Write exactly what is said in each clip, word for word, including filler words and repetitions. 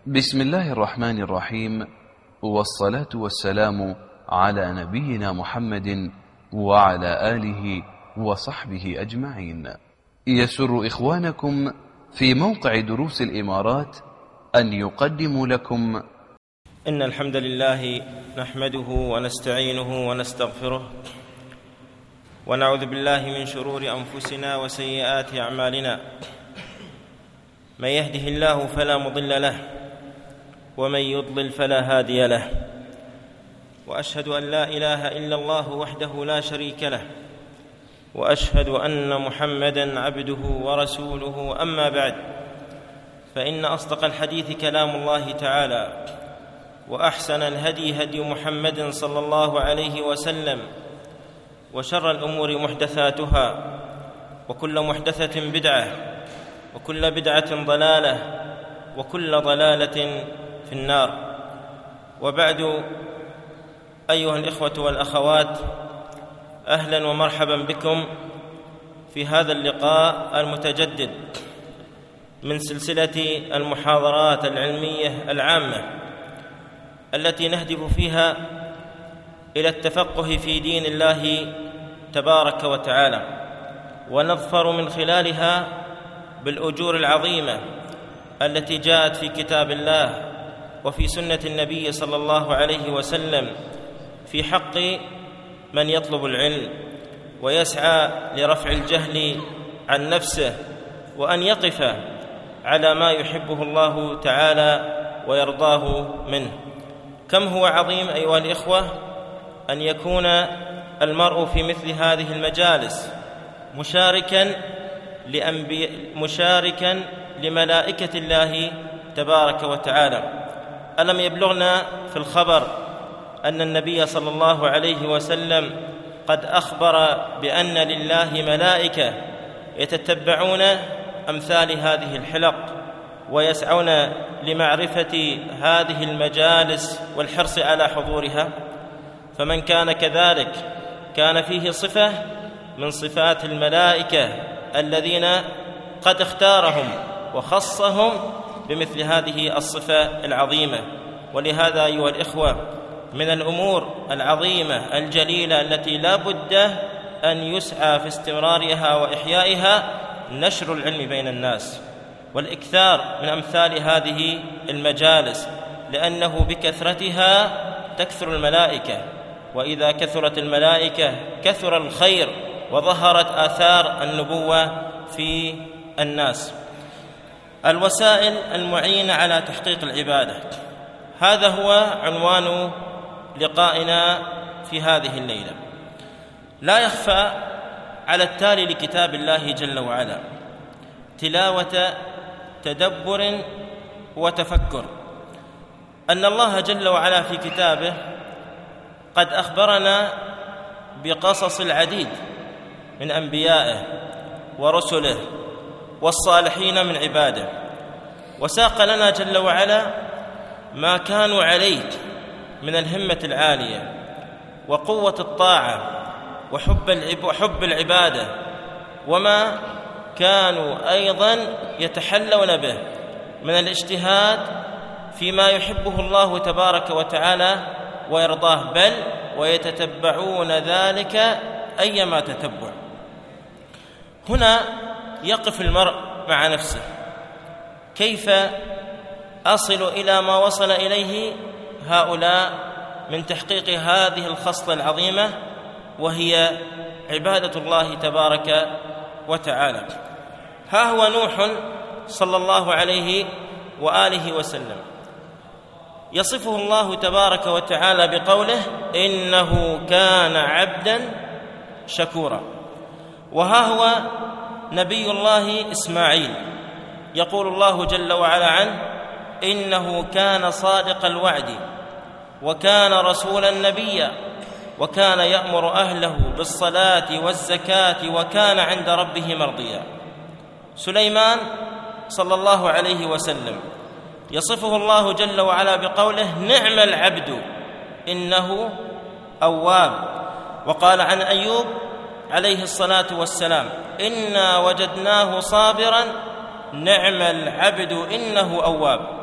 بسم الله الرحمن الرحيم، والصلاة والسلام على نبينا محمد وعلى آله وصحبه أجمعين. يسر إخوانكم في موقع دروس الإمارات أن يقدموا لكم إن الحمد لله نحمده ونستعينه ونستغفره ونعوذ بالله من شرور أنفسنا وسيئات أعمالنا. من يهده الله فلا مضل له ومن يضلل فلا هادي له، وأشهد أن لا إله إلا الله وحده لا شريك له، وأشهد أن محمدًا عبده ورسوله. أما بعد، فإن أصدق الحديث كلام الله تعالى، وأحسن الهدي هدي محمد صلى الله عليه وسلم، وشر الأمور محدثاتها، وكل محدثة بدعة، وكل بدعة ضلالة، وكل ضلالة في النار. وبعد، أيها الإخوة والأخوات، أهلا ومرحبا بكم في هذا اللقاء المتجدد من سلسلة المحاضرات العلمية العامة التي نهدف فيها إلى التفقه في دين الله تبارك وتعالى، ونظفر من خلالها بالأجور العظيمة التي جاءت في كتاب الله وفي سنة النبي صلى الله عليه وسلم في حق من يطلب العلم ويسعى لرفع الجهل عن نفسه، وأن يقف على ما يحبه الله تعالى ويرضاه منه. كم هو عظيم أيها الإخوة أن يكون المرء في مثل هذه المجالس مشاركا لأنبياء مشاركا لملائكة الله تبارك وتعالى. ألم يبلغنا في الخبر أن النبي صلى الله عليه وسلم قد أخبر بأن لله ملائكة يتتبعون أمثال هذه الحلق ويسعون لمعرفة هذه المجالس والحرص على حضورها؟ فمن كان كذلك كان فيه صفة من صفات الملائكة الذين قد اختارهم وخصهم بمثل هذه الصفة العظيمة. ولهذا أيها الإخوة، من الأمور العظيمة الجليلة التي لا بد أن يسعى في استمرارها وإحيائها نشر العلم بين الناس، والإكثار من أمثال هذه المجالس، لأنه بكثرتها تكثر الملائكة، وإذا كثرت الملائكة كثر الخير وظهرت آثار النبوة في الناس. الوسائل المعينة على تحقيق العبادة، هذا هو عنوان لقائنا في هذه الليلة. لا يخفى على التالي لكتاب الله جل وعلا تلاوة تدبر وتفكر أن الله جل وعلا في كتابه قد أخبرنا بقصص العديد من أنبيائه ورسله والصالحين من عباده، وساق لنا جل وعلا ما كانوا عليه من الهمة العالية وقوة الطاعة وحب العبادة، وما كانوا أيضا يتحلون به من الاجتهاد فيما يحبه الله تبارك وتعالى ويرضاه، بل ويتتبعون ذلك أيما تتبع. هنا يقف المرء مع نفسه: كيف أصل إلى ما وصل إليه هؤلاء من تحقيق هذه الخصلة العظيمة، وهي عبادة الله تبارك وتعالى؟ ها هو نوح صلى الله عليه وآله وسلم يصفه الله تبارك وتعالى بقوله: إنه كان عبدا شكورا. وها هو نبي الله إسماعيل يقول الله جل وعلا عنه: إنه كان صادق الوعد وكان رسولا نبيا وكان يأمر أهله بالصلاة والزكاة وكان عند ربه مرضيا. سليمان صلى الله عليه وسلم يصفه الله جل وعلا بقوله: نعم العبد إنه أواب. وقال عن أيوب عليه الصلاة والسلام: إنا وجدناه صابرا نعم العبد إنه أواب.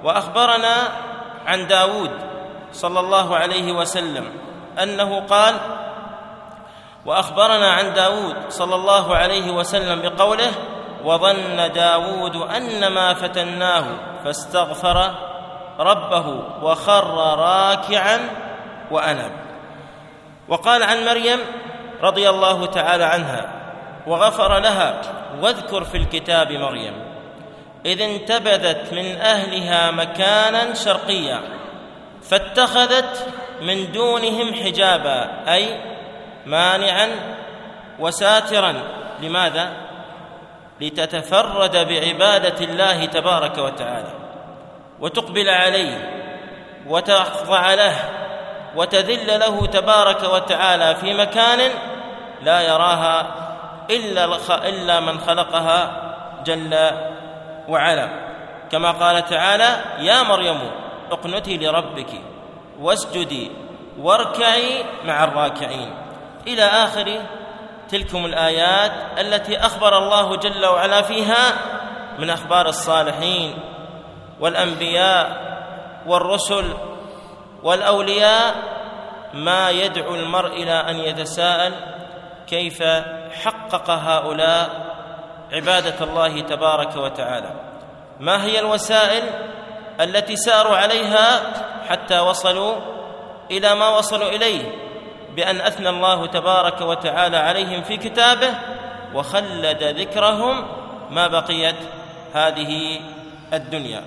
وأخبرنا عن داود صلى الله عليه وسلم أنه قال: وأخبرنا عن داود صلى الله عليه وسلم بقوله: وظن داود أنما فتناه فاستغفر ربه وخر راكعا وأنب. وقال عن مريم رضي الله تعالى عنها وغفر لها: واذكر في الكتاب مريم إذ انتبذت من أهلها مكانا شرقيا فاتخذت من دونهم حجابا، أي مانعا وساترا. لماذا؟ لتتفرد بعبادة الله تبارك وتعالى وتقبل عليه وتخضع له وتذل له تبارك وتعالى في مكان لا يراها إلا من خلقها جل وعلا، كما قال تعالى: يا مريم اقنتي لربك واسجدي واركعي مع الراكعين، إلى آخر تلكم الآيات التي أخبر الله جل وعلا فيها من أخبار الصالحين والأنبياء والرسل والأولياء، ما يدعو المرء إلى أن يتساءل كيف حقق هؤلاء عبادة الله تبارك وتعالى، ما هي الوسائل التي ساروا عليها حتى وصلوا إلى ما وصلوا إليه، بأن أثنى الله تبارك وتعالى عليهم في كتابه وخلد ذكرهم ما بقيت هذه الدنيا.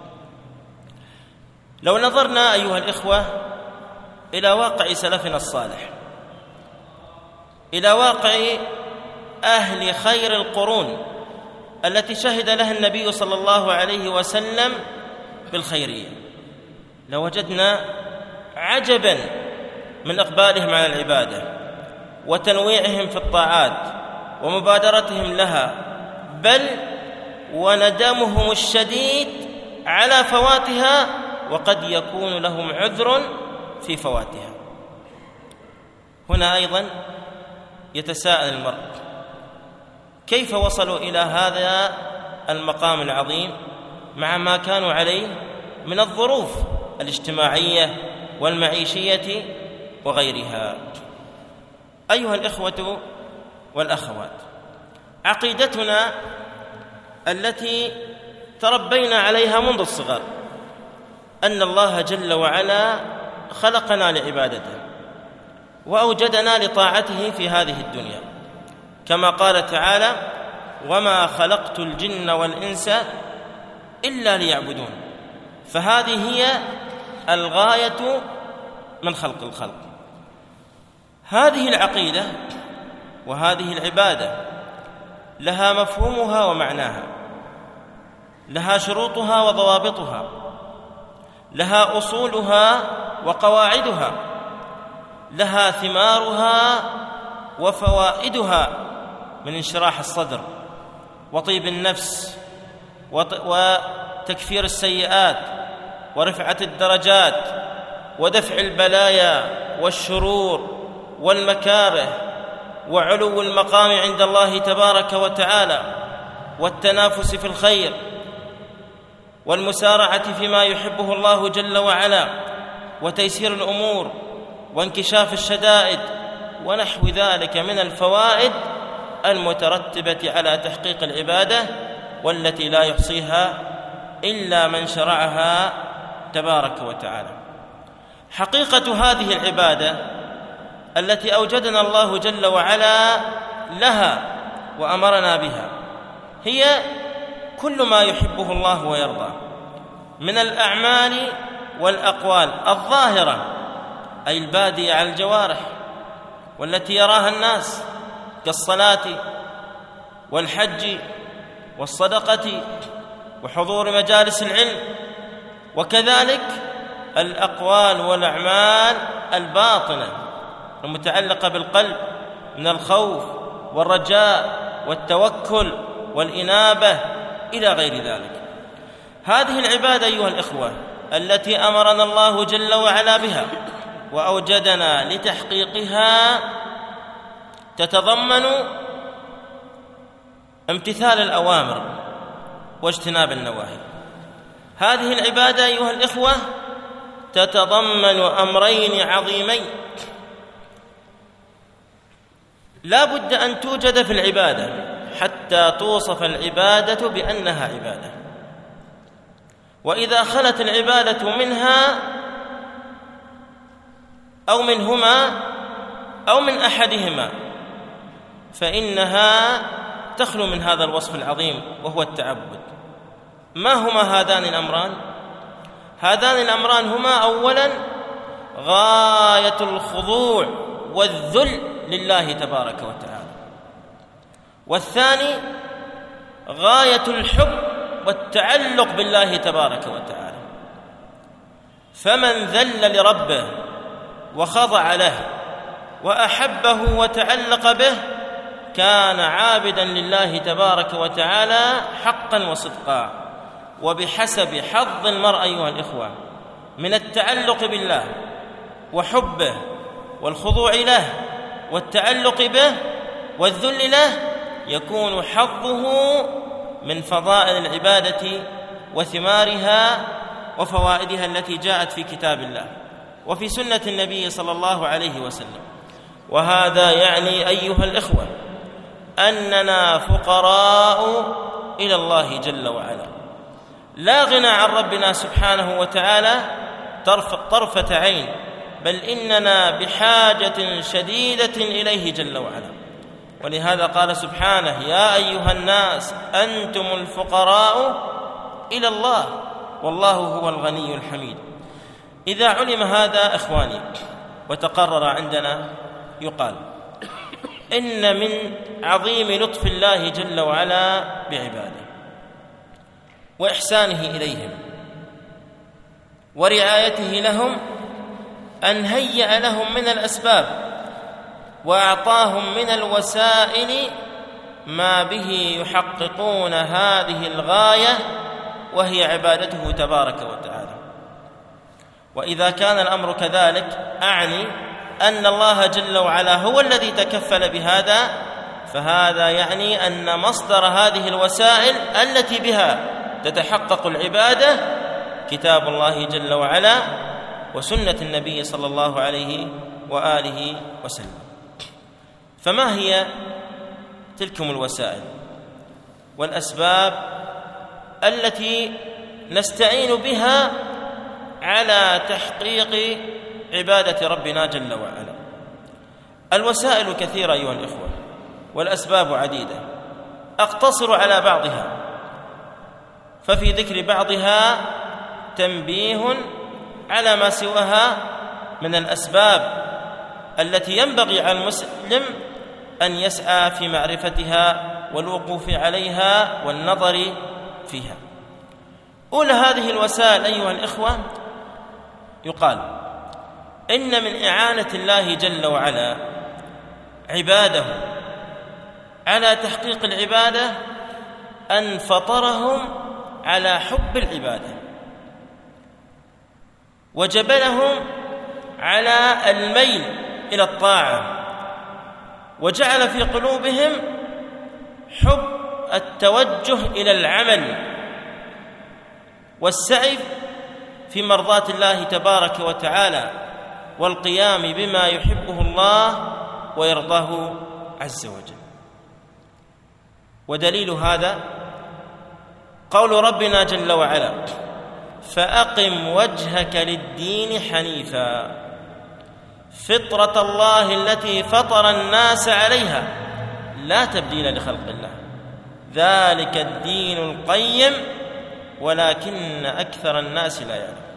لو نظرنا أيها الإخوة إلى واقع سلفنا الصالح، إلى واقع أهل خير القرون التي شهد لها النبي صلى الله عليه وسلم بالخيرية، لوجدنا عجبا من إقبالهم على العبادة وتنويعهم في الطاعات ومبادرتهم لها، بل وندمهم الشديد على فواتها، وقد يكون لهم عذر في فواتها. هنا أيضا يتساءل المرء: كيف وصلوا إلى هذا المقام العظيم مع ما كانوا عليه من الظروف الاجتماعية والمعيشية وغيرها؟ أيها الإخوة والأخوات، عقيدتنا التي تربينا عليها منذ الصغر أن الله جل وعلا خلقنا لعبادته وأوجدنا لطاعته في هذه الدنيا، كما قال تعالى: وما خلقت الجن والإنس إلا ليعبدون. فهذه هي الغاية من خلق الخلق. هذه العقيدة وهذه العبادة لها مفهومها ومعناها، لها شروطها وضوابطها، لها أصولها وقواعدها، لها ثمارها وفوائدها من انشراح الصدر وطيب النفس وتكفير السيئات ورفعة الدرجات ودفع البلايا والشرور والمكاره وعلو المقام عند الله تبارك وتعالى والتنافس في الخير والمسارعة فيما يحبه الله جل وعلا وتيسير الأمور وانكشاف الشدائد ونحو ذلك من الفوائد المترتبة على تحقيق العبادة، والتي لا يحصيها إلا من شرعها تبارك وتعالى. حقيقة هذه العبادة التي أوجدنا الله جل وعلا لها وأمرنا بها هي كل ما يحبه الله ويرضاه من الأعمال والأقوال الظاهرة، أي البادية على الجوارح والتي يراها الناس، كالصلاة والحج والصدقة وحضور مجالس العلم، وكذلك الأقوال والأعمال الباطنة المتعلقة بالقلب من الخوف والرجاء والتوكل والإنابة إلى غير ذلك. هذه العبادة أيها الإخوة التي أمرنا الله جل وعلا بها وأوجدنا لتحقيقها تتضمن امتثال الأوامر واجتناب النواهي. هذه العبادة أيها الإخوة تتضمن أمرين عظيمين لا بد أن توجد في العبادة حتى توصف العبادة بأنها عبادة، وإذا خلت العبادة منها أو منهما أو من أحدهما فإنها تخلو من هذا الوصف العظيم وهو التعبد. ما هما هذان الأمران؟ هذان الأمران هما أولا غاية الخضوع والذل لله تبارك وتعالى، والثاني غاية الحب والتعلق بالله تبارك وتعالى. فمن ذل لربه وخضع له وأحبه وتعلق به كان عابدا لله تبارك وتعالى حقا وصدقا. وبحسب حظ المرء أيها الإخوة من التعلق بالله وحبه والخضوع له والتعلق به والذل له يكون حظه من فضائل العبادة وثمارها وفوائدها التي جاءت في كتاب الله وفي سنة النبي صلى الله عليه وسلم. وهذا يعني أيها الإخوة أننا فقراء إلى الله جل وعلا، لا غنى عن ربنا سبحانه وتعالى طرفة عين، بل إننا بحاجة شديدة إليه جل وعلا. ولهذا قال سبحانه: يا أيها الناس أنتم الفقراء إلى الله والله هو الغني الحميد. إذا علم هذا إخواني وتقرر عندنا يقال إن من عظيم لطف الله جل وعلا بعباده وإحسانه إليهم ورعايته لهم أن هيأ لهم من الأسباب وأعطاهم من الوسائل ما به يحققون هذه الغاية وهي عبادته تبارك وتعالى. وإذا كان الأمر كذلك أعني أن الله جل وعلا هو الذي تكفل بهذا، فهذا يعني أن مصدر هذه الوسائل التي بها تتحقق العبادة كتاب الله جل وعلا وسنة النبي صلى الله عليه وآله وسلم. فما هي تلكم الوسائل والأسباب التي نستعين بها على تحقيق عبادة ربنا جل وعلا؟ الوسائل كثيرة أيها الإخوة والأسباب عديدة، أقتصر على بعضها، ففي ذكر بعضها تنبيه على ما سواها من الأسباب التي ينبغي على المسلم أن يسعى في معرفتها والوقوف عليها والنظر فيها. أولى هذه الوسائل أيها الإخوة يقال إن من إعانة الله جل وعلا عباده على تحقيق العبادة أن فطرهم على حب العبادة وجبلهم على الميل إلى الطاعة وجعل في قلوبهم حب التوجه إلى العمل والسعي في مرضاة الله تبارك وتعالى والقيام بما يحبه الله ويرضاه عز وجل. ودليل هذا قول ربنا جل وعلا: فأقم وجهك للدين حنيفا فطرة الله التي فطر الناس عليها لا تبديل لخلق الله ذلك الدين القيم ولكن أكثر الناس لا يعلمون.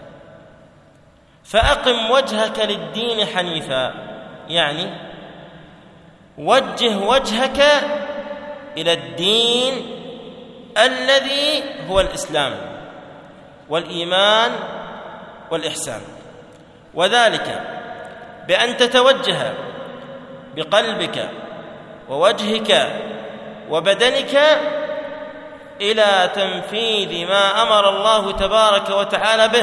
فأقم وجهك للدين حنيفا يعني وجه وجهك إلى الدين الذي هو الإسلام والإيمان والإحسان، وذلك بأن تتوجه بقلبك ووجهك وبدنك إلى تنفيذ ما أمر الله تبارك وتعالى به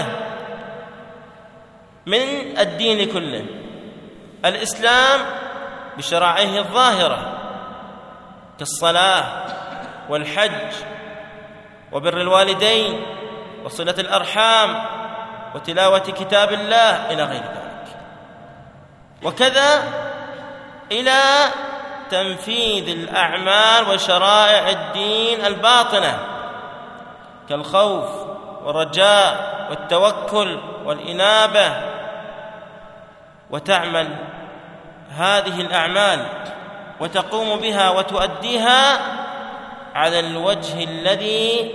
من الدين كله. الإسلام بشرائعه الظاهرة كالصلاة والحج وبر الوالدين وصلة الأرحام وتلاوة كتاب الله إلى غير ذلك. وكذا إلى تنفيذ الأعمال وشرائع الدين الباطنة كالخوف والرجاء والتوكل والإنابة، وتعمل هذه الأعمال وتقوم بها وتؤديها على الوجه الذي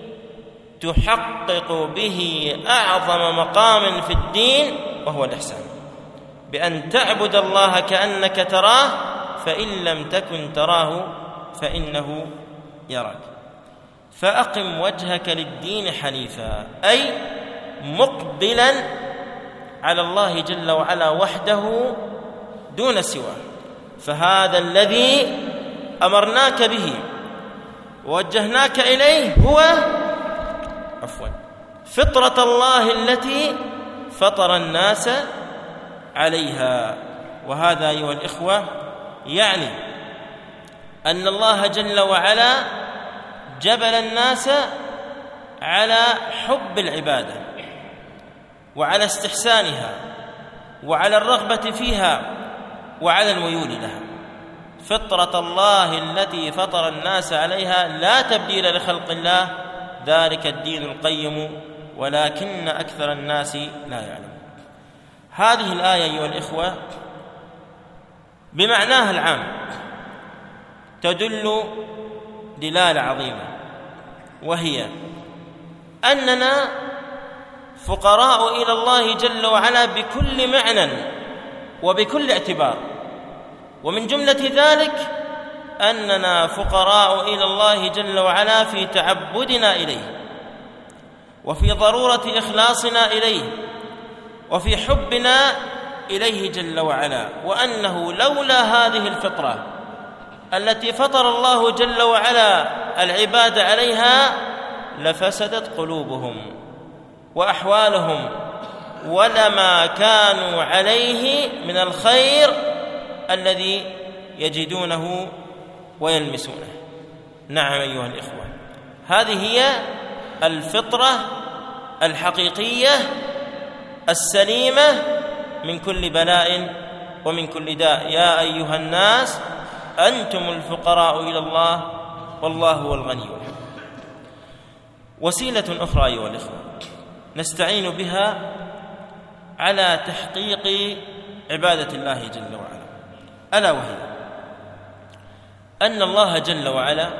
تحقق به أعظم مقام في الدين، وهو الإحسان، بأن تعبد الله كأنك تراه، فإن لم تكن تراه فإنه يراك. فأقم وجهك للدين حنيفا، أي مقبلا على الله جل وعلا وحده دون سواه. فهذا الذي أمرناك به ووجهناك إليه هو عفوا فطرة الله التي فطر الناس عليها. وهذا أيها الإخوة يعني أن الله جل وعلا جبل الناس على حب العبادة وعلى استحسانها وعلى الرغبة فيها وعلى الميول لها. فطرة الله التي فطر الناس عليها لا تبديل لخلق الله، ذلك الدين القيم ولكن أكثر الناس لا يعلمون. هذه الآية أيها الإخوة بمعناها العام تدل دلالة عظيمة، وهي أننا فقراء إلى الله جل وعلا بكل معنى وبكل اعتبار. ومن جملة ذلك أننا فقراء إلى الله جل وعلا في تعبدنا إليه، وفي ضرورة إخلاصنا إليه، وفي حبنا إليه جل وعلا. وأنه لولا هذه الفطرة التي فطر الله جل وعلا العباد عليها لفسدت قلوبهم وأحوالهم، ولما كانوا عليه من الخير الذي يجدونه ويلمسونه. نعم أيها الإخوة، هذه هي الفطرة الحقيقية السليمة من كل بلاء ومن كل داء. يا أيها الناس أنتم الفقراء إلى الله والله هو الغني الحميد. وسيلة أخرى أيها الإخوة نستعين بها على تحقيق عبادة الله جل وعلا، ألا وهي أن الله جل وعلا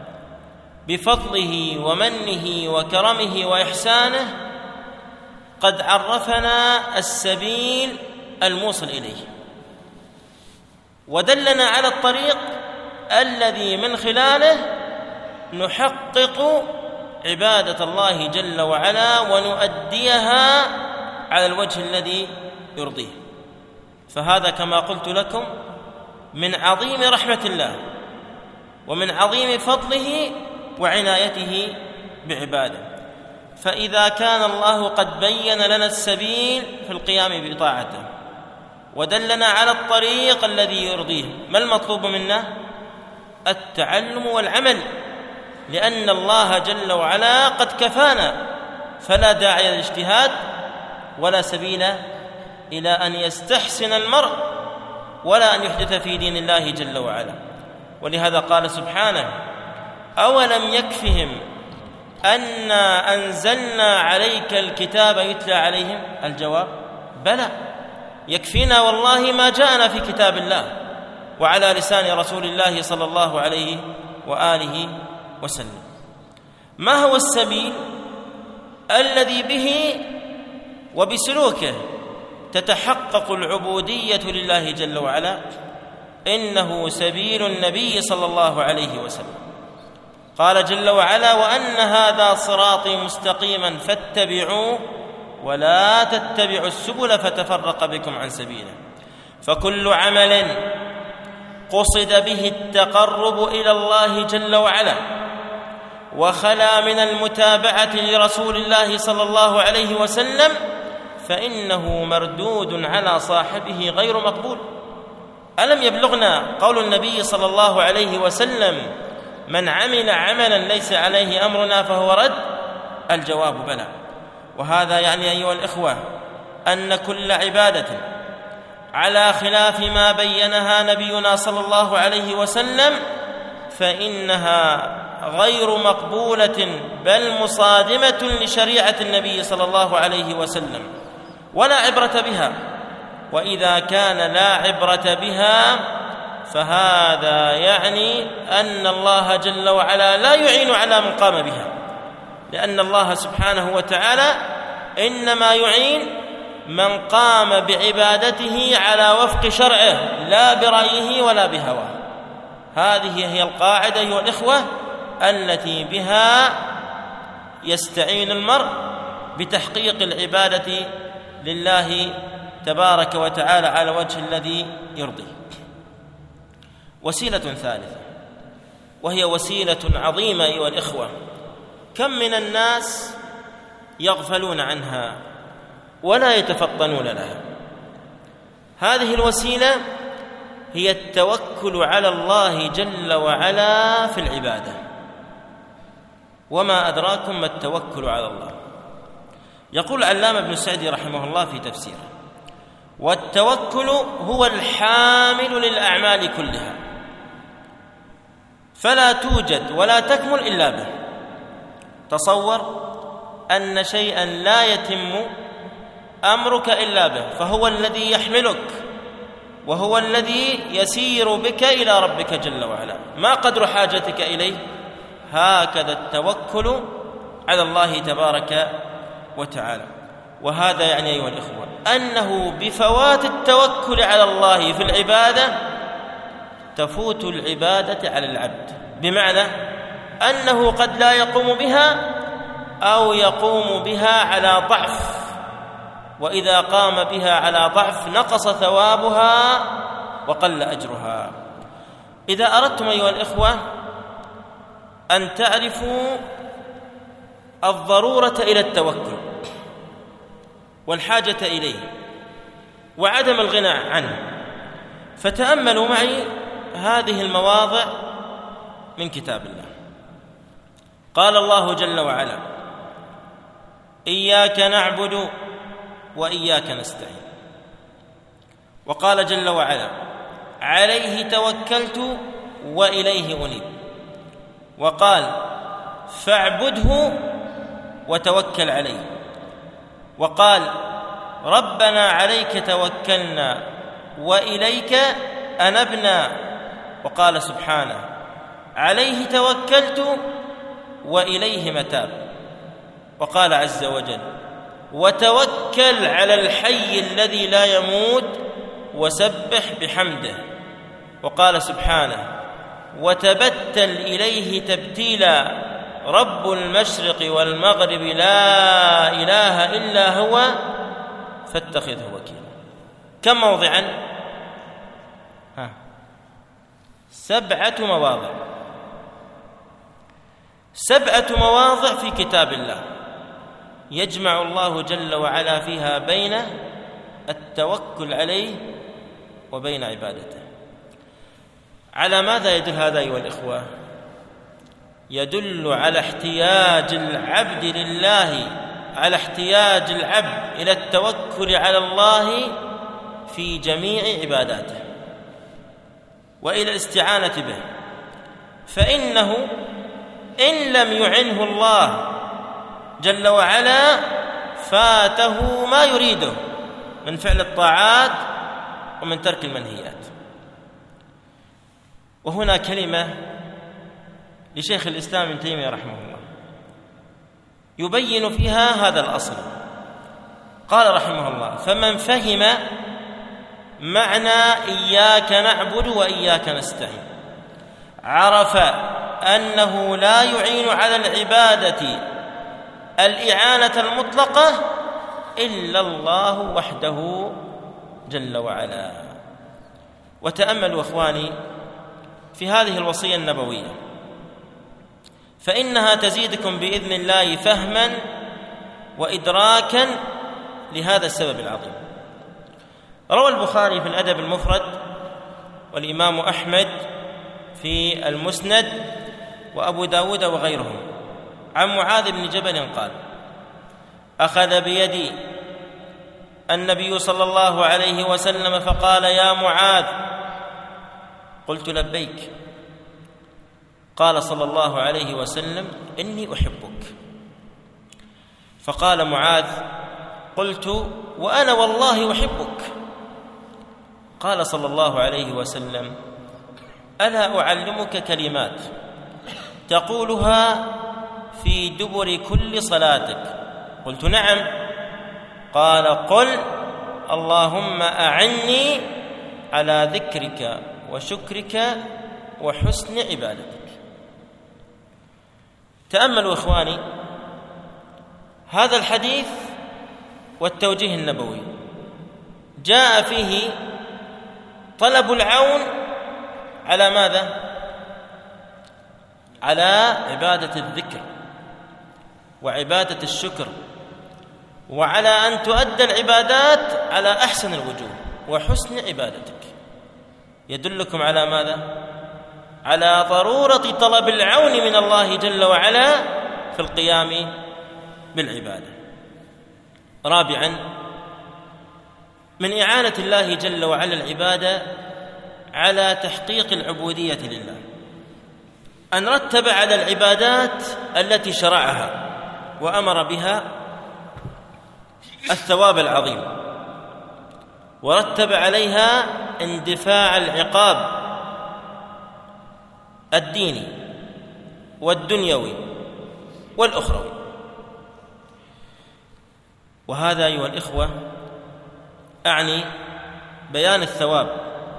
بفضله ومنه وكرمه وإحسانه قد عرفنا السبيل الموصل إليه، ودلنا على الطريق الذي من خلاله نحقق عبادة الله جل وعلا ونؤديها على الوجه الذي يرضيه. فهذا كما قلت لكم من عظيم رحمة الله ومن عظيم فضله وعنايته بعباده. فإذا كان الله قد بين لنا السبيل في القيام بطاعته ودلنا على الطريق الذي يرضيه، ما المطلوب منا؟ التعلم والعمل، لأن الله جل وعلا قد كفانا، فلا داعي للاجتهاد ولا سبيل إلى أن يستحسن المرء ولا أن يحدث في دين الله جل وعلا. ولهذا قال سبحانه: أولم يكفهم أنا أنزلنا عليك الكتاب يتلى عليهم؟ الجواب: بلى، يكفينا والله ما جاءنا في كتاب الله وعلى لسان رسول الله صلى الله عليه وآله وسلم. ما هو السبيل الذي به وبسلوكه تتحقق العبودية لله جل وعلا؟ إنه سبيل النبي صلى الله عليه وسلم. قال جل وعلا: وأن هذا صراطي مستقيما فاتبعوه ولا تتبعوا السبل فتفرق بكم عن سبيله. فكل عمل قصد به التقرب إلى الله جل وعلا وخلا من المتابعة لرسول الله صلى الله عليه وسلم فإنه مردود على صاحبه غير مقبول. ألم يبلغنا قول النبي صلى الله عليه وسلم: من عمل عملا ليس عليه أمرنا فهو رد؟ الجواب بلى. وهذا يعني أيها الإخوة أن كل عبادة على خلاف ما بينها نبينا صلى الله عليه وسلم فإنها غير مقبولة بل مصادمة لشريعة النبي صلى الله عليه وسلم ولا عبرة بها. وإذا كان لا عبرة بها فهذا يعني أن الله جل وعلا لا يعين على من قام بها، لأن الله سبحانه وتعالى إنما يعين من قام بعبادته على وفق شرعه لا برأيه ولا بهواه. هذه هي القاعدة أيها الإخوة التي بها يستعين المرء بتحقيق العبادة لله تبارك وتعالى على وجه الذي يرضيه. وسيلة ثالثة وهي وسيلة عظيمة أيها الإخوة، كم من الناس يغفلون عنها ولا يتفطنون لها. هذه الوسيلة هي التوكل على الله جل وعلا في العبادة. وما أدراكم ما التوكل على الله؟ يقول العلامة ابن سعدي رحمه الله في تفسيره: والتوكل هو الحامل للأعمال كلها، فلا توجد ولا تكمل إلا به. تصور أن شيئا لا يتم أمرك إلا به، فهو الذي يحملك وهو الذي يسير بك إلى ربك جل وعلا. ما قدر حاجتك إليه؟ هكذا التوكل على الله تبارك وتعالى. وهذا يعني أيها الإخوة أنه بفوات التوكل على الله في العبادة تفوت العبادة على العبد، بمعنى أنه قد لا يقوم بها أو يقوم بها على ضعف، وإذا قام بها على ضعف نقص ثوابها وقل أجرها. إذا أردتم أيها الإخوة أن تعرفوا الضرورة إلى التوكل والحاجة إليه وعدم الغنى عنه، فتأملوا معي هذه المواضع من كتاب الله. قال الله جل وعلا: إياك نعبد وإياك نستعين. وقال جل وعلا: عليه توكلت وإليه أنيب. وقال: فاعبده وتوكل عليه. وقال: ربنا عليك توكلنا وإليك أنبنا. وقال سبحانه: عليه توكلت وإليه متاب. وقال عز وجل: وتوكل على الحي الذي لا يموت وسبح بحمده. وقال سبحانه: وتبتل إليه تبتيلا، رب المشرق والمغرب لا إله إلا هو فاتخذه وكيلا. كم موضعا؟ ها سبعة مواضع سبعة مواضع في كتاب الله يجمع الله جل وعلا فيها بين التوكل عليه وبين عبادته. على ماذا يدل هذا أيها الإخوة؟ يدل على احتياج العبد لله، على احتياج العبد إلى التوكل على الله في جميع عباداته وإلى الاستعانة به، فإنه إن لم يعنه الله جل وعلا فاته ما يريده من فعل الطاعات ومن ترك المنهيات. وهنا كلمة لشيخ الإسلام ابن تيمية رحمه الله يبين فيها هذا الأصل. قال رحمه الله: فمن فهم معنى إياك نعبد وإياك نستعين عرف أنه لا يعين على العبادة الإعانة المطلقة إلا الله وحده جل وعلا. وتأملوا أخواني في هذه الوصية النبوية، فإنها تزيدكم بإذن الله فهما وإدراكا لهذا السبب العظيم. روى البخاري في الأدب المفرد والإمام أحمد في المسند وأبو داود وغيرهم عن معاذ بن جبل قال: أخذ بيدي النبي صلى الله عليه وسلم فقال: يا معاذ. قلت: لبيك. قال صلى الله عليه وسلم: إني أحبك. فقال معاذ: قلت: وأنا والله أحبك. قال صلى الله عليه وسلم: ألا أعلمك كلمات تقولها في دبر كل صلاتك؟ قلت: نعم. قال: قل: اللهم أعني على ذكرك وشكرك وحسن عبادتك. تأملوا إخواني هذا الحديث والتوجيه النبوي، جاء فيه طلب العون على ماذا؟ على عبادة الذكر وعبادة الشكر، وعلى أن تؤدى العبادات على أحسن الوجوه وحسن عبادتك. يدلكم على ماذا؟ على ضرورة طلب العون من الله جل وعلا في القيام بالعبادة. رابعا، من إعانة الله جل وعلا العبادة على تحقيق العبودية لله أن رتب على العبادات التي شرعها وأمر بها الثواب العظيم، ورتب عليها اندفاع العقاب الديني والدنيوي والأخروي. وهذا أيها الإخوة أعني بيان الثواب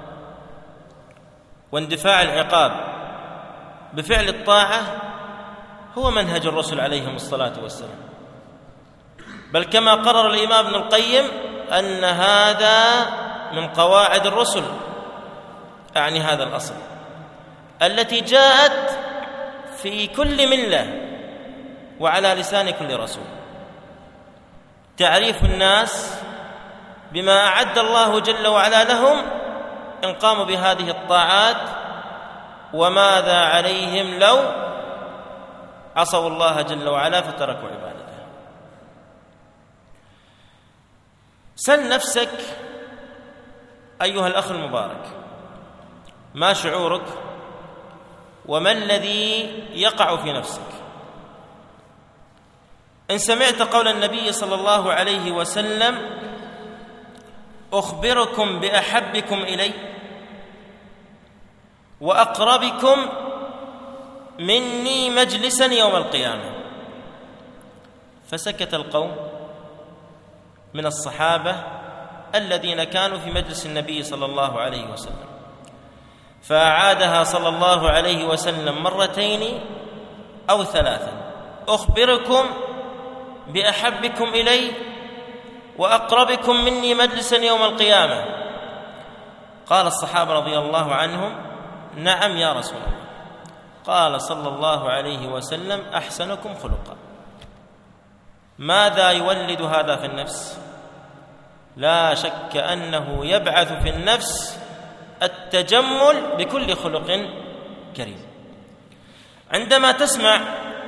واندفاع العقاب بفعل الطاعة هو منهج الرسل عليهم الصلاة والسلام، بل كما قرر الإمام ابن القيم أن هذا من قواعد الرسل، أعني هذا الأصل التي جاءت في كل ملة وعلى لسان كل رسول، تعريف الناس بما أعد الله جل وعلا لهم إن قاموا بهذه الطاعات، وماذا عليهم لو عصوا الله جل وعلا فتركوا عبادته. سل نفسك أيها الأخ المبارك، ما شعورك وما الذي يقع في نفسك إن سمعت قول النبي صلى الله عليه وسلم: أخبركم بأحبكم إلي وأقربكم مني مجلسا يوم القيامة. فسكت القوم من الصحابة الذين كانوا في مجلس النبي صلى الله عليه وسلم، فأعادها صلى الله عليه وسلم مرتين أو ثلاثا: أخبركم بأحبكم إلي وأقربكم مني مجلسا يوم القيامة. قال الصحابة رضي الله عنهم: نعم يا رسول الله. قال صلى الله عليه وسلم: أحسنكم خلقا. ماذا يولد هذا في النفس؟ لا شك أنه يبعث في النفس التجمل بكل خلق كريم. عندما تسمع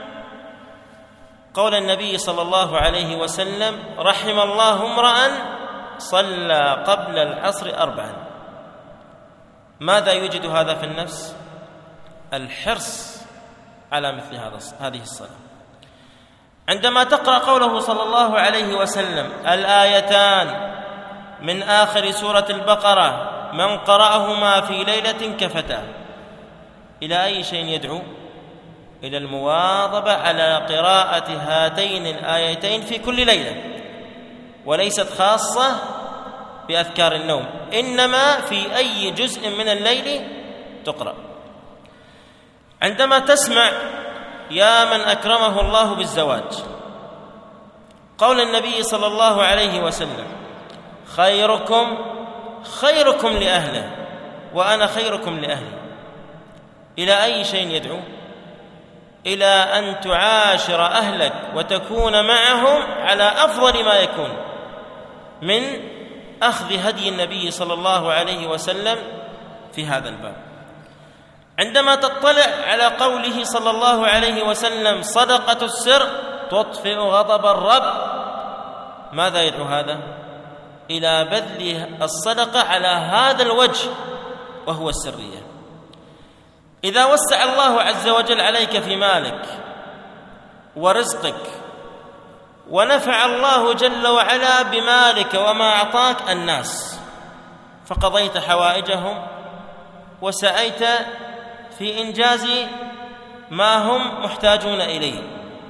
قول النبي صلى الله عليه وسلم: رحم الله امرأ صلى قبل العصر أربعا، ماذا يوجد هذا في النفس؟ الحرص على مثل هذه الصلاة. عندما تقرأ قوله صلى الله عليه وسلم: الآيتان من آخر سورة البقرة من قرأهما في ليلة كفتاه، إلى أي شيء يدعو؟ إلى المواظبة على قراءة هاتين الآيتين في كل ليلة، وليست خاصة بأذكار النوم، إنما في أي جزء من الليل تقرأ. عندما تسمع يا من أكرمه الله بالزواج، قول النبي صلى الله عليه وسلم: خيركم خيركم لأهله وأنا خيركم لأهلي، إلى أي شيء يدعو؟ إلى أن تعاشر أهلك وتكون معهم على أفضل ما يكون من أخذ هدي النبي صلى الله عليه وسلم في هذا الباب. عندما تطلع على قوله صلى الله عليه وسلم صدقة السر تطفئ غضب الرب، ماذا يدعو هذا؟ إلى بذل الصدقة على هذا الوجه وهو السرية. إذا وسع الله عز وجل عليك في مالك ورزقك ونفع الله جل وعلا بمالك وما أعطاك الناس، فقضيت حوائجهم وسعيت في إنجاز ما هم محتاجون إليه،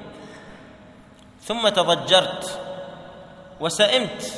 ثم تضجرت وسئمت،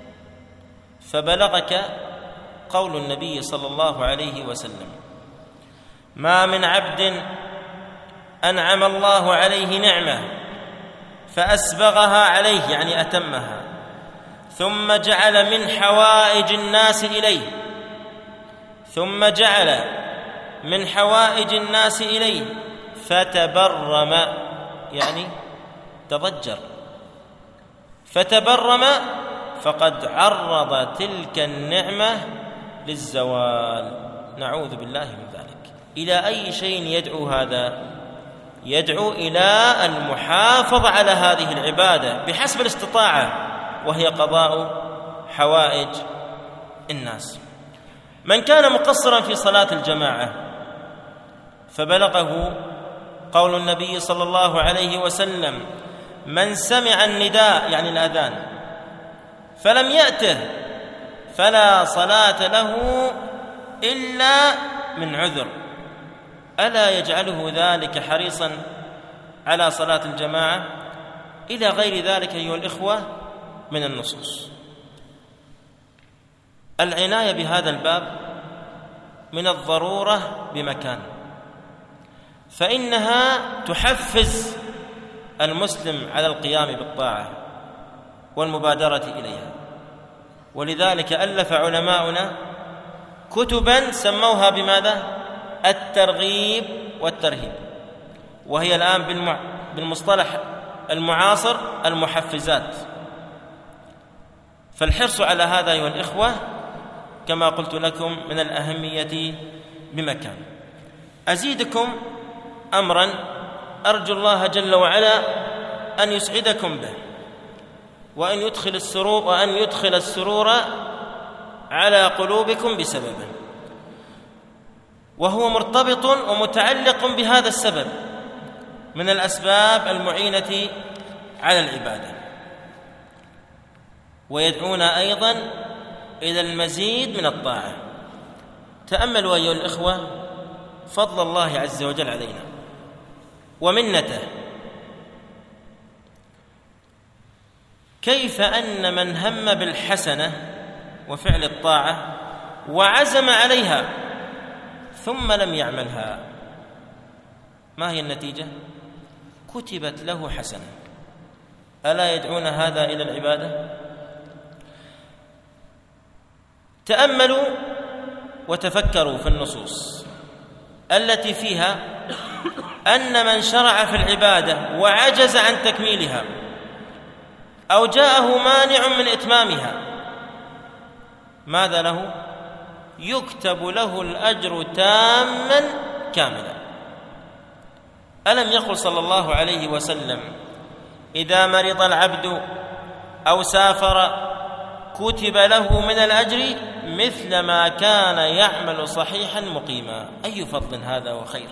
فبلغك قول النبي صلى الله عليه وسلم: ما من عبد أنعم الله عليه نعمة فأسبغها عليه، يعني أتمها، ثم جعل من حوائج الناس إليه ثم جعل من حوائج الناس إليه فتبرم، يعني تضجر، فتبرم، فقد عرض تلك النعمة للزوال، نعوذ بالله من ذلك. إلى أي شيء يدعو هذا؟ يدعو إلى المحافظة على هذه العبادة بحسب الاستطاعة، وهي قضاء حوائج الناس. من كان مقصرا في صلاة الجماعة فبلغه قول النبي صلى الله عليه وسلم: من سمع النداء، يعني الأذان، فلم يأته فلا صلاة له إلا من عذر. ألا يجعله ذلك حريصا على صلاة الجماعة؟ إلى غير ذلك أيها الإخوة من النصوص. العناية بهذا الباب من الضرورة بمكان، فإنها تحفز المسلم على القيام بالطاعة والمبادرة إليها. ولذلك ألف علماؤنا كتبا سموها بماذا؟ الترغيب والترهيب، وهي الآن بالمصطلح المعاصر المحفزات. فالحرص على هذا أيها الإخوة كما قلت لكم من الأهمية بمكان. أزيدكم أمرا أرجو الله جل وعلا أن يسعدكم به، وأن يدخل السرور وأن يدخل السرور على قلوبكم بسببه، وهو مرتبط ومتعلق بهذا السبب من الأسباب المعينة على العبادة. ويدعون أيضا إلى المزيد من الطاعة. تأملوا أيها الإخوة فضل الله عز وجل علينا ومنته، كيف أن من هم بالحسنة وفعل الطاعة وعزم عليها ثم لم يعملها، ما هي النتيجة؟ كتبت له حسنة. ألا يدعون هذا إلى العبادة؟ تأملوا وتفكروا في النصوص التي فيها أن من شرع في العبادة وعجز عن تكميلها أو جاءه مانع من إتمامها، ماذا له؟ يكتب له الأجر تاما كاملا. ألم يقل صلى الله عليه وسلم: إذا مرض العبد أو سافر كتب له من الأجر مثل ما كان يعمل صحيحا مقيما. أي فضل هذا وخير!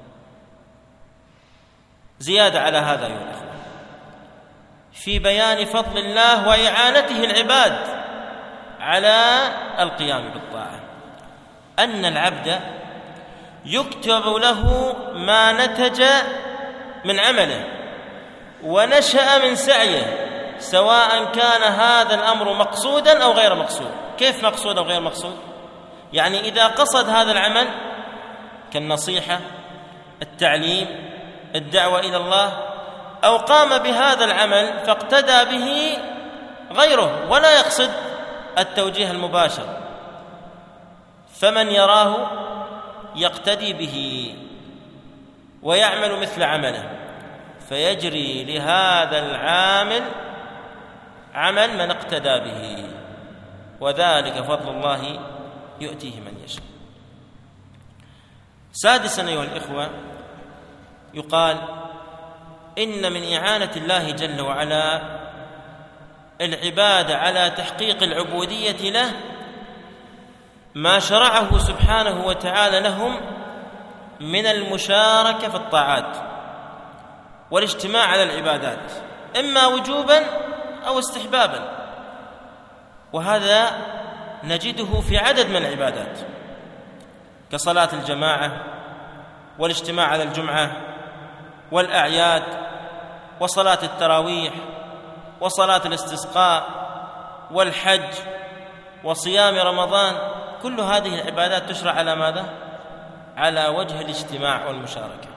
زيادة على هذا أيها الأخوة في بيان فضل الله وإعانته العباد على القيام بالطاعة، أن العبد يكتب له ما نتج من عمله ونشأ من سعيه، سواء كان هذا الأمر مقصودا أو غير مقصود. كيف مقصود أو غير مقصود؟ يعني إذا قصد هذا العمل كالنصيحة، التعليم، الدعوة إلى الله، أو قام بهذا العمل فاقتدى به غيره ولا يقصد التوجيه المباشر، فمن يراه يقتدي به ويعمل مثل عمله، فيجري لهذا العامل عمل من اقتدى به، وذلك فضل الله يؤتيه من يشاء. سادسا أيها الإخوة، يقال إن من إعانة الله جل وعلا العباد على تحقيق العبودية له ما شرعه سبحانه وتعالى لهم من المشاركة في الطاعات والاجتماع على العبادات، إما وجوبا أو استحبابا، وهذا نجده في عدد من العبادات كصلاة الجماعة والاجتماع على الجمعة والأعياد وصلاة التراويح وصلاة الاستسقاء والحج وصيام رمضان. كل هذه العبادات تشرع على ماذا؟ على وجه الاجتماع والمشاركة.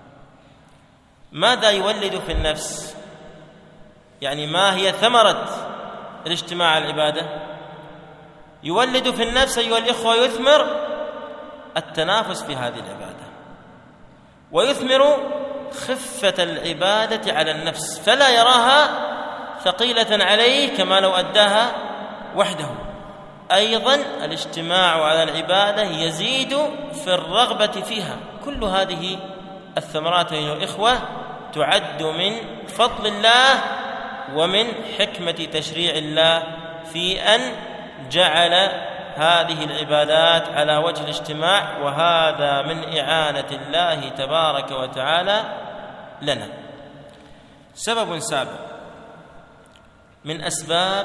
ماذا يولد في النفس؟ يعني ما هي ثمرة الاجتماع على العبادة؟ يولد في النفس أيها الإخوة، يثمر التنافس في هذه العبادة، ويثمر خفة العبادة على النفس، فلا يراها ثقيلة عليه كما لو أداها وحده. أيضا الاجتماع على العبادة يزيد في الرغبة فيها. كل هذه الثمرات أيها الإخوة تعد من فضل الله ومن حكمة تشريع الله في أن جعل هذه العبادات على وجه الاجتماع، وهذا من إعانة الله تبارك وتعالى لنا. سبب سابع من أسباب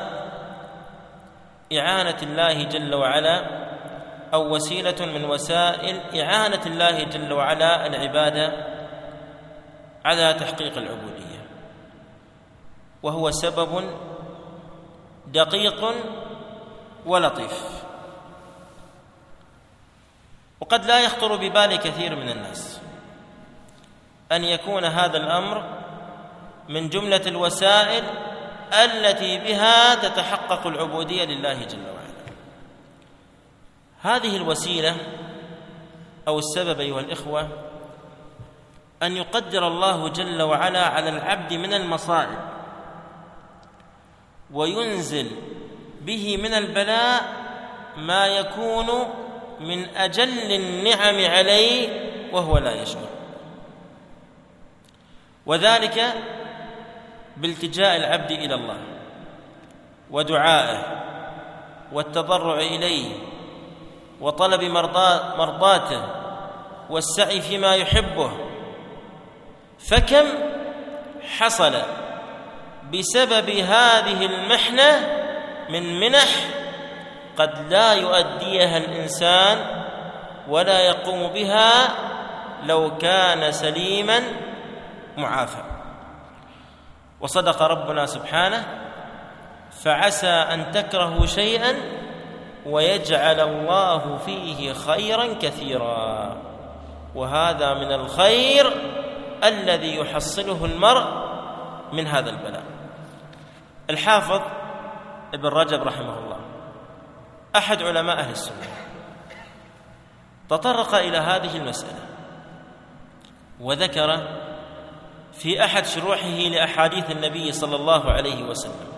إعانة الله جل وعلا، أو وسيلة من وسائل إعانة الله جل وعلا العبادة على تحقيق العبودية، وهو سبب دقيق ولطيف، وقد لا يخطر ببال كثير من الناس أن يكون هذا الأمر من جملة الوسائل التي بها تتحقق العبودية لله جل وعلا. هذه الوسيلة أو السبب أيها الإخوة أن يقدر الله جل وعلا على العبد من المصائب وينزل به من البلاء ما يكون من أجل النعم عليه وهو لا يشعر، وذلك بالتجاء العبد إلى الله ودعائه والتضرع إليه وطلب مرضاته والسعي فيما يحبه. فكم حصل بسبب هذه المحنة من منح قد لا يؤديها الإنسان ولا يقوم بها لو كان سليما معافى. وصدق ربنا سبحانه: فعسى أن تكرهوا شيئا ويجعل الله فيه خيرا كثيرا. وهذا من الخير الذي يحصله المرء من هذا البلاء. الحافظ ابن رجب رحمه الله أحد علماء أهل السنة تطرق إلى هذه المسألة، وذكر في أحد شروحه لأحاديث النبي صلى الله عليه وسلم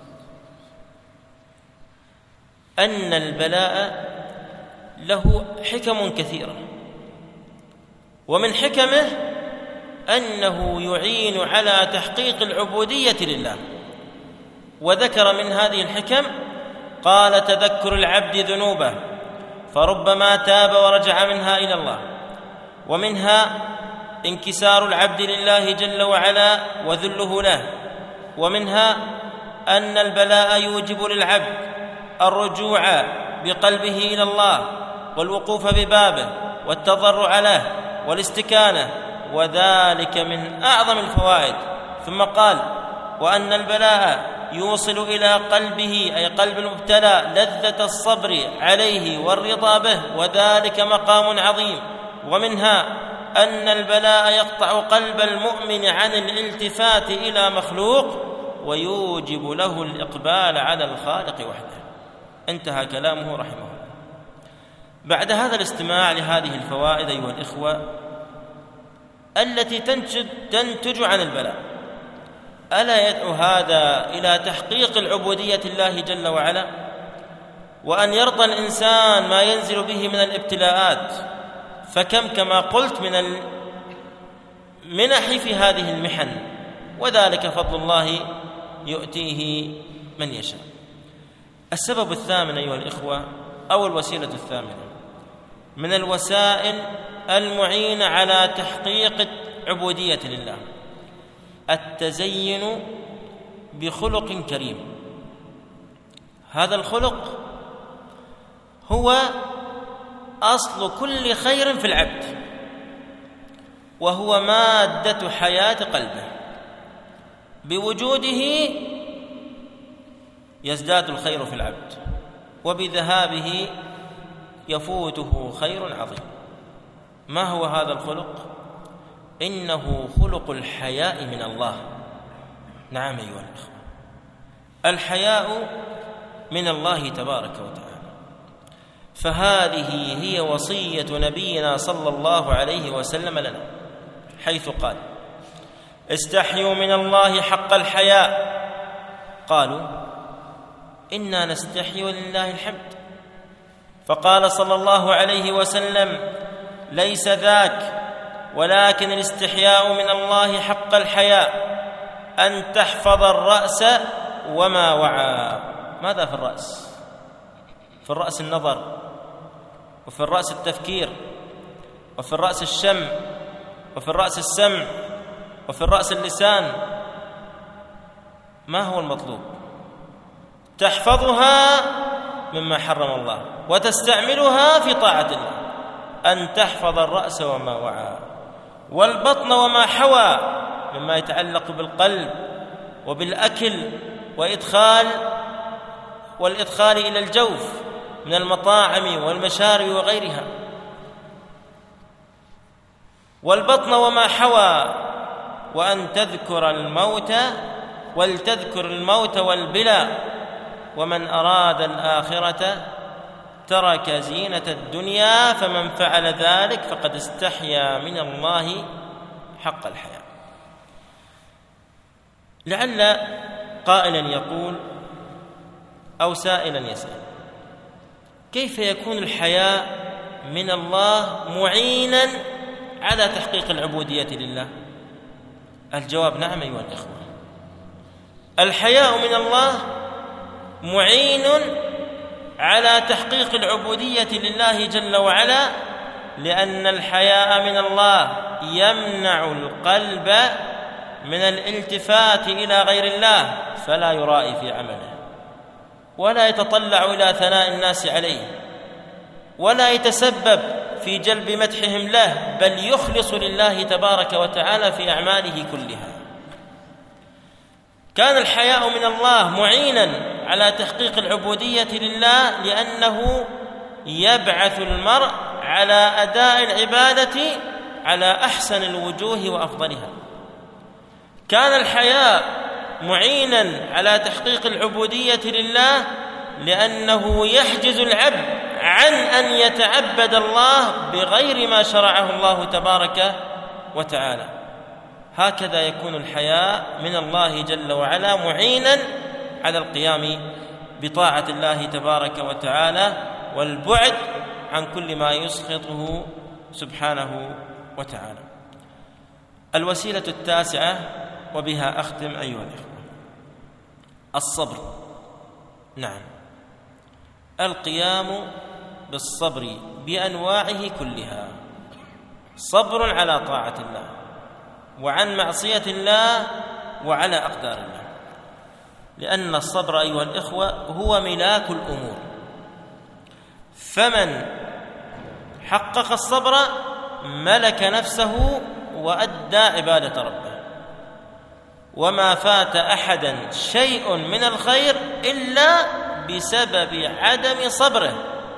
أن البلاء له حكم كثيرة، ومن حكمه أنه يعين على تحقيق العبودية لله. وذكر من هذه الحكم قال: تذكر العبد ذنوبه فربما تاب ورجع منها إلى الله، ومنها انكسار العبد لله جل وعلا وذله له، ومنها أن البلاء يوجب للعبد الرجوع بقلبه إلى الله والوقوف ببابه والتضرع له والاستكانة، وذلك من أعظم الفوائد. ثم قال: وأن البلاء يوصل إلى قلبه أي قلب المبتلى لذة الصبر عليه والرضا به، وذلك مقام عظيم. ومنها أن البلاء يقطع قلب المؤمن عن الالتفات إلى مخلوق ويوجب له الإقبال على الخالق وحده. انتهى كلامه رحمه الله. بعد هذا الاستماع لهذه الفوائد أيها الإخوة التي تنتج, تنتج عن البلاء، ألا يدعو هذا إلى تحقيق العبودية الله جل وعلا، وأن يرضى الإنسان ما ينزل به من الابتلاءات، فكم كما قلت من المنح في هذه المحن، وذلك فضل الله يؤتيه من يشاء. السبب الثامن أيها الإخوة، أو الوسيلة الثامنة من الوسائل المعينة على تحقيق عبودية لله، التزين بخلق كريم. هذا الخلق هو أصل كل خير في العبد، وهو مادة حياة قلبه، بوجوده يزداد الخير في العبد، وبذهابه يفوته خير عظيم. ما هو هذا الخلق؟ إنه خلق الحياء من الله. نعم أيها الأخوة، الحياء من الله تبارك وتعالى. فهذه هي وصية نبينا صلى الله عليه وسلم لنا، حيث قال: استحيوا من الله حق الحياء. قالوا: إنا نستحي ولله الحمد. فقال صلى الله عليه وسلم: ليس ذاك، ولكن الاستحياء من الله حق الحياء أن تحفظ الرأس وما وعى. ماذا في الرأس؟ في الرأس النظر، وفي الرأس التفكير، وفي الرأس الشم، وفي الرأس السمع، وفي الرأس اللسان. ما هو المطلوب؟ تحفظها مما حرم الله وتستعملها في طاعة الله. أن تحفظ الرأس وما وعى، والبطن وما حوى مما يتعلق بالقلب وبالأكل وإدخال والإدخال إلى الجوف من المطاعم والمشارب وغيرها. والبطن وما حوى، وأن تذكر الموت ولتذكر الموت والبلى. ومن أراد الآخرة ترك زينة الدنيا، فمن فعل ذلك فقد استحيا من الله حق الحياء. لعل قائلا يقول أو سائلا يسأل: كيف يكون الحياء من الله معينا على تحقيق العبودية لله؟ الجواب: نعم أيها الإخوة، الحياء من الله معين على تحقيق العبودية لله جل وعلا، لأن الحياء من الله يمنع القلب من الالتفات إلى غير الله، فلا يرائي في عمله، ولا يتطلع إلى ثناء الناس عليه، ولا يتسبب في جلب مدحهم له، بل يخلص لله تبارك وتعالى في أعماله كلها. كان الحياء من الله معينا على تحقيق العبودية لله، لأنه يبعث المرء على أداء العبادة على أحسن الوجوه وأفضلها. كان الحياء معينا على تحقيق العبودية لله، لأنه يحجز العبد عن أن يتعبد الله بغير ما شرعه الله تبارك وتعالى. هكذا يكون الحياء من الله جل وعلا معينا على القيام بطاعة الله تبارك وتعالى، والبعد عن كل ما يسخطه سبحانه وتعالى. الوسيلة التاسعة، وبها أختم أيها الإخوة، الصبر. نعم، القيام بالصبر بأنواعه كلها، صبر على طاعة الله وعن معصية الله وعلى أقدار الله، لأن الصبر أيها الإخوة هو ملاك الأمور. فمن حقق الصبر ملك نفسه وأدى عبادة ربه، وما فات أحدا شيء من الخير إلا بسبب عدم صبره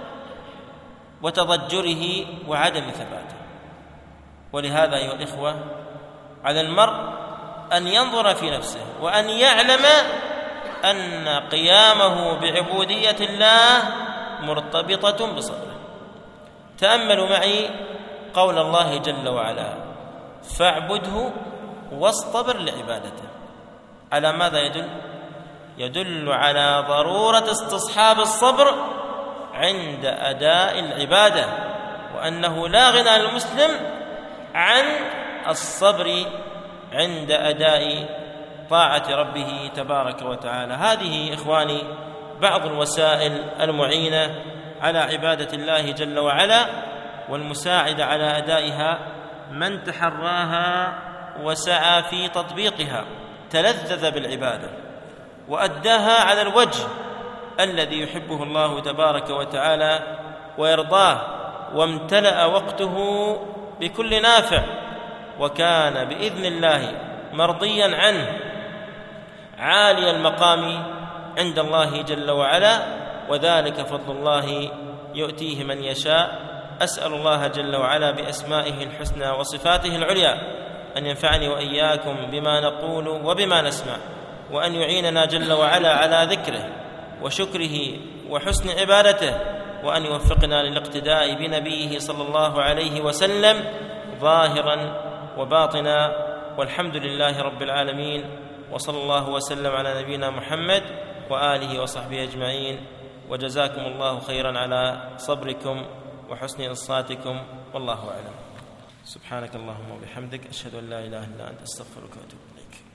وتضجره وعدم ثباته. ولهذا أيها الإخوة على المرء أن ينظر في نفسه وأن يعلم أن قيامه بعبودية الله مرتبطة بصبره. تأملوا معي قول الله جل وعلا: فاعبده واصطبر لعبادته. على ماذا يدل؟ يدل على ضرورة استصحاب الصبر عند أداء العبادة وأنه لا غنى للمسلم عن الصبر عند أداء طاعة ربه تبارك وتعالى. هذه إخواني بعض الوسائل المعينة على عبادة الله جل وعلا والمساعدة على أدائها من تحراها وسعى في تطبيقها، تلذذ بالعبادة وأداها على الوجه الذي يحبه الله تبارك وتعالى ويرضاه، وامتلأ وقته بكل نافع، وكان بإذن الله مرضيا عنه عالي المقام عند الله جل وعلا، وذلك فضل الله يؤتيه من يشاء. أسأل الله جل وعلا بأسمائه الحسنى وصفاته العليا أن ينفعني وإياكم بما نقول وبما نسمع، وأن يعيننا جل وعلا على ذكره وشكره وحسن عبادته، وأن يوفقنا للاقتداء بنبيه صلى الله عليه وسلم ظاهرا وباطنا، والحمد لله رب العالمين، وصلى الله وسلم على نبينا محمد وآله وصحبه أجمعين، وجزاكم الله خيرا على صبركم وحسن إنصاتكم، والله أعلم. سبحانك اللهم وبحمدك، أشهد أن لا إله إلا أنت، أستغفرك وأتوب إليك.